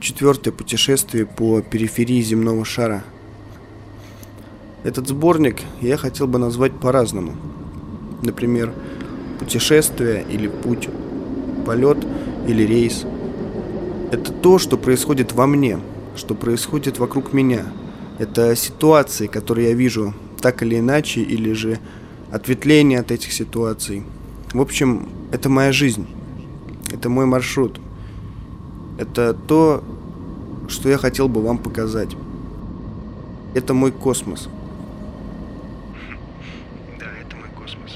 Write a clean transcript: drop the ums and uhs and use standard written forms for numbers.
4-е путешествие по периферии земного шара. Этот сборник я хотел бы назвать по-разному. Например, путешествие или путь, полет или рейс. Это то, что происходит во мне, что происходит вокруг меня. Это ситуации, которые я вижу так или иначе, или же ответвление от этих ситуаций. В общем, это моя жизнь. Это мой маршрут. Это то, что я хотел бы вам показать. Это мой космос. Да, это мой космос.